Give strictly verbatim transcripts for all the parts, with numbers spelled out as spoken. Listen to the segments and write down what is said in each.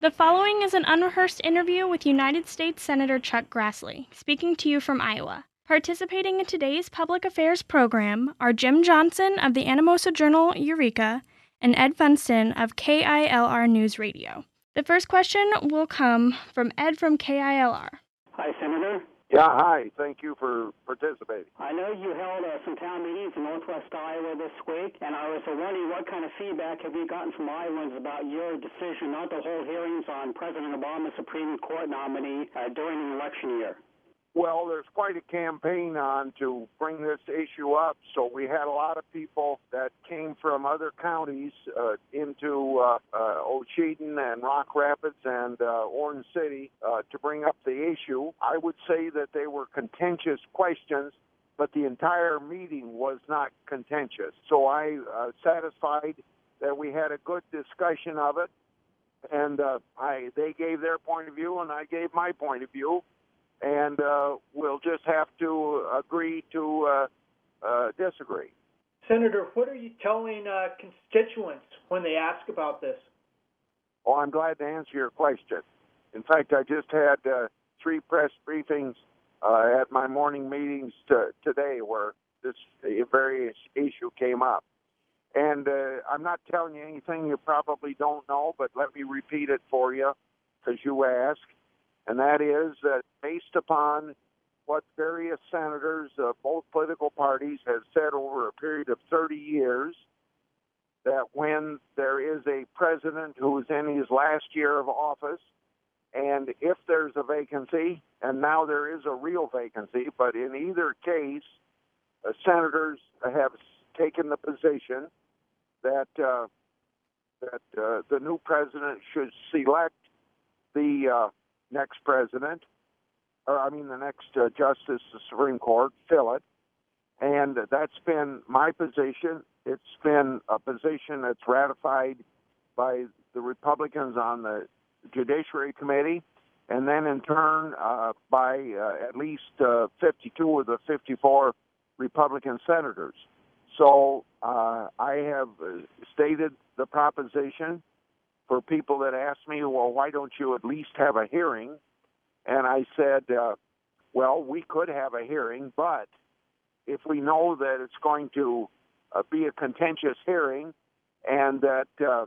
The following is an unrehearsed interview with United States Senator Chuck Grassley, speaking to you from Iowa. Participating in today's public affairs program are Jim Johnson of the Anamosa Journal Eureka and Ed Funston of K I L R News Radio. The first question will come from Ed from K I L R. Hi, Senator. Yeah, hi. Thank you for participating. I know you held uh, some town meetings in Northwest Iowa this week, and I was uh, wondering what kind of feedback have you gotten from Iowans about your decision not to hold hearings on President Obama's Supreme Court nominee uh, during the election year? Well, there's quite a campaign on to bring this issue up, so we had a lot of people that came from other counties uh, into uh, uh, Ocheyedan and Rock Rapids and uh, Orange City uh, to bring up the issue. I would say that they were contentious questions, but the entire meeting was not contentious. So I uh, satisfied that we had a good discussion of it, and uh, I they gave their point of view, and I gave my point of view. And uh, we'll just have to agree to uh, uh, disagree. Senator, what are you telling uh, constituents when they ask about this? Oh, I'm glad to answer your question. In fact, I just had uh, three press briefings uh, at my morning meetings to, today where this very issue came up. And uh, I'm not telling you anything you probably don't know, but let me repeat it for you because you asked. And that is that based upon what various senators of both political parties have said over a period of thirty years, that when there is a president who is in his last year of office, and if there's a vacancy, and now there is a real vacancy, but in either case, uh, senators have taken the position that uh, that uh, the new president should select the uh, next president, or I mean the next uh, justice of the Supreme Court, fill it. And that's been my position. It's been a position that's ratified by the Republicans on the Judiciary Committee, and then in turn uh, by uh, at least uh, fifty-two of the fifty-four Republican senators. So uh, I have stated the proposition for people that ask me, well, why don't you at least have a hearing? And I said, uh, well, we could have a hearing, but if we know that it's going to uh, be a contentious hearing and that uh,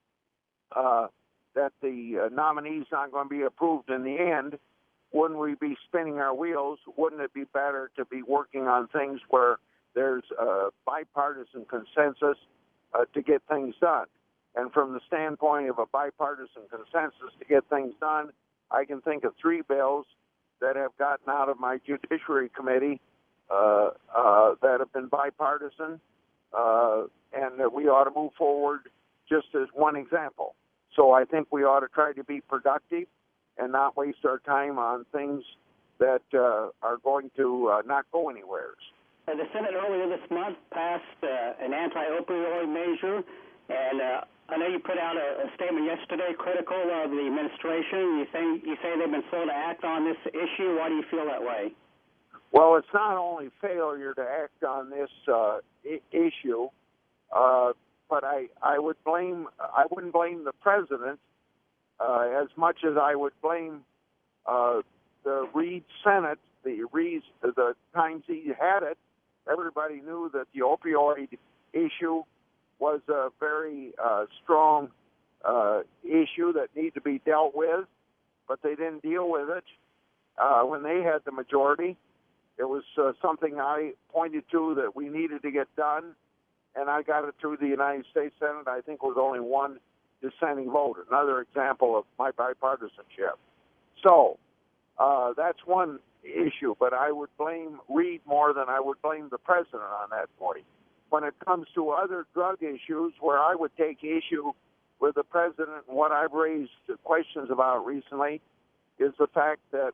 uh, that the uh, nominee's not going to be approved in the end, wouldn't we be spinning our wheels? Wouldn't it be better to be working on things where there's a bipartisan consensus uh, to get things done? And from the standpoint of a bipartisan consensus to get things done, I can think of three bills that have gotten out of my Judiciary Committee uh, uh, that have been bipartisan, uh, and that we ought to move forward just as one example. So I think we ought to try to be productive and not waste our time on things that uh, are going to uh, not go anywhere. Uh, the Senate earlier this month passed uh, an anti-opioid measure, and uh, I know you put out a, a statement yesterday critical of the administration. You think you say they've been slow to act on this issue. Why do you feel that way? Well, it's not only failure to act on this uh, I- issue, uh, but I, I would blame I wouldn't blame the president uh, as much as I would blame uh, the Reid Senate. The Reid, the times he had it, everybody knew that the opioid issue was a very uh, strong uh, issue that needed to be dealt with, but they didn't deal with it uh, when they had the majority. It was uh, something I pointed to that we needed to get done, and I got it through the United States Senate. I think it was only one dissenting vote, another example of my bipartisanship. So uh, that's one issue, but I would blame Reid more than I would blame the president on that point. When it comes to other drug issues where I would take issue with the president, and what I've raised questions about recently is the fact that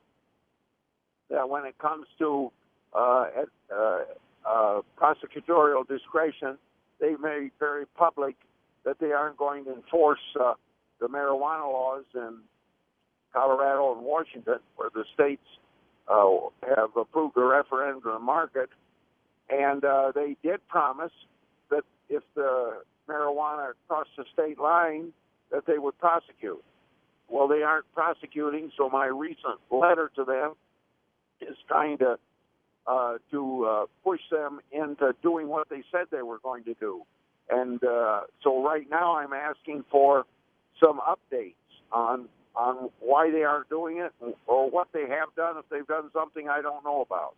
that when it comes to uh, uh, uh, prosecutorial discretion, they made very public that they aren't going to enforce uh, the marijuana laws in Colorado and Washington, where the states uh, have approved a referendum to market. And uh, they did promise that if the marijuana crossed the state line, that they would prosecute. Well, they aren't prosecuting, so my recent letter to them is trying to uh, to uh, push them into doing what they said they were going to do. And uh, so right now I'm asking for some updates on on why they aren't doing it or what they have done, if they've done something I don't know about.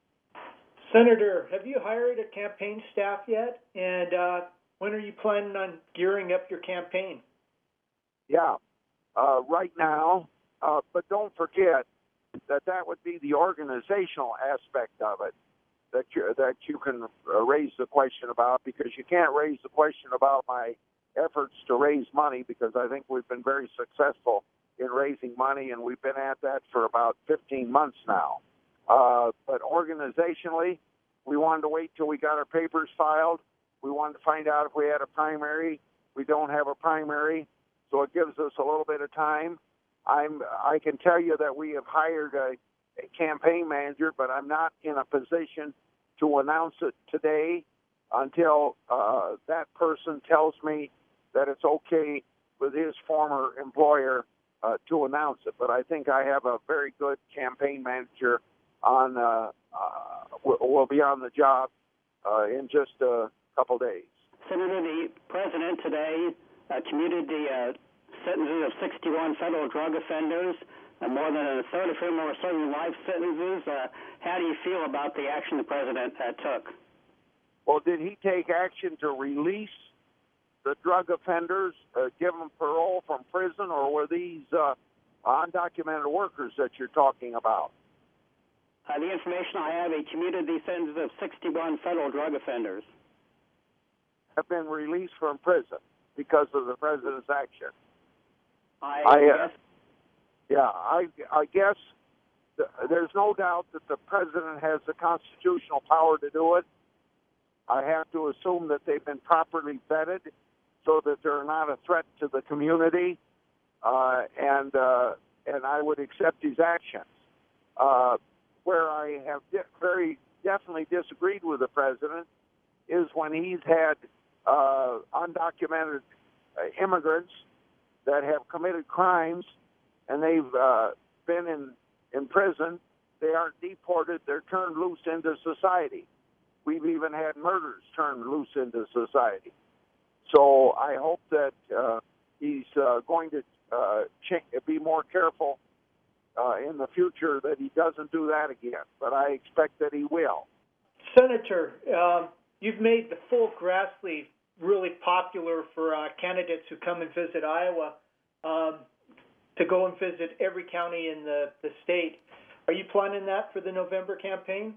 Senator, have you hired a campaign staff yet? And uh, when are you planning on gearing up your campaign? Yeah, uh, right now, uh, but don't forget that that would be the organizational aspect of it that you, that you can uh, raise the question about, because you can't raise the question about my efforts to raise money, because I think we've been very successful in raising money, and we've been at that for about fifteen months now. Uh, but organizationally, we wanted to wait till we got our papers filed. We wanted to find out if we had a primary. We don't have a primary, so it gives us a little bit of time. I'm, I can tell you that we have hired a, a campaign manager, but I'm not in a position to announce it today until uh, that person tells me that it's okay with his former employer uh, to announce it. But I think I have a very good campaign manager on, uh, uh, will be on the job uh, in just a couple days. Senator, the president today uh, commuted the uh, sentences of sixty-one federal drug offenders, uh, more than a third of whom are serving life sentences. Uh, how do you feel about the action the president uh, took? Well, did he take action to release the drug offenders, uh, give them parole from prison, or were these uh, undocumented workers that you're talking about? Uh, the information I have, he commuted the sentences of sixty-one federal drug offenders. Have been released from prison because of the president's action. I, I uh, guess. Yeah, I, I guess th- there's no doubt that the president has the constitutional power to do it. I have to assume that they've been properly vetted so that they're not a threat to the community, uh, and uh, and I would accept his actions. Uh, where I have di- very definitely disagreed with the president is when he's had uh, undocumented uh, immigrants that have committed crimes, and they've uh, been in, in prison. They aren't deported. They're turned loose into society. We've even had murders turned loose into society. So I hope that uh, he's uh, going to uh, ch- be more careful uh, in the future, that he doesn't do that again. But I expect that he will. Senator, um, you've made the full Grassley really popular for uh, candidates who come and visit Iowa, um, to go and visit every county in the, the state. Are you planning that for the November campaign?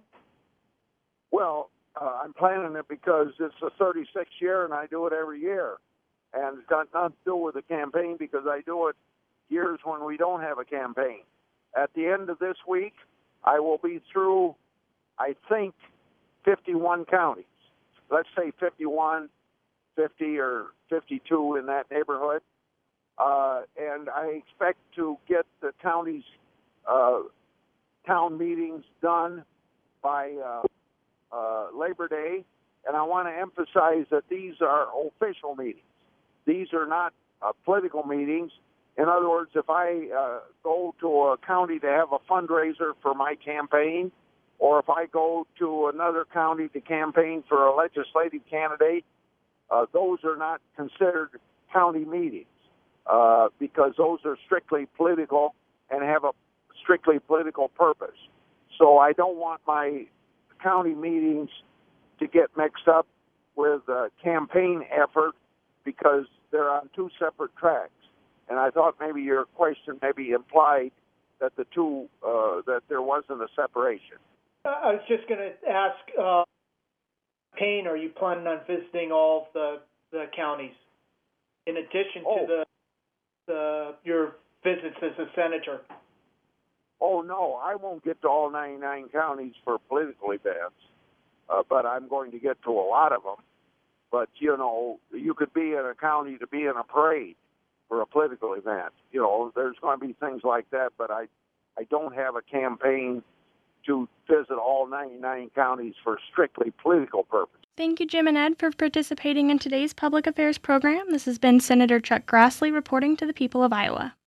Well, uh, I'm planning it because it's the thirty-sixth year, and I do it every year. And it's got nothing to do with the campaign, because I do it years when we don't have a campaign. At the end of this week, I will be through, I think, fifty-one counties. Let's say fifty-one, fifty, or fifty-two in that neighborhood. Uh, and I expect to get the counties, uh, town meetings done by uh, uh, Labor Day. And I want to emphasize that these are official meetings. These are not uh, political meetings. In other words, if I uh, go to a county to have a fundraiser for my campaign, or if I go to another county to campaign for a legislative candidate, uh, those are not considered county meetings uh, because those are strictly political and have a strictly political purpose. So I don't want my county meetings to get mixed up with a campaign effort, because they're on two separate tracks. And I thought maybe your question maybe implied that the two, uh, that there wasn't a separation. I was just going to ask, uh, Payne, are you planning on visiting all of the, the counties in addition oh. to the, the your visits as a senator? Oh, no, I won't get to all ninety-nine counties for political events, uh, but I'm going to get to a lot of them. But, you know, you could be in a county to be in a parade for a political event. You know, there's going to be things like that, but I, I don't have a campaign to visit all ninety-nine counties for strictly political purposes. Thank you, Jim and Ed, for participating in today's Public Affairs program. This has been Senator Chuck Grassley reporting to the people of Iowa.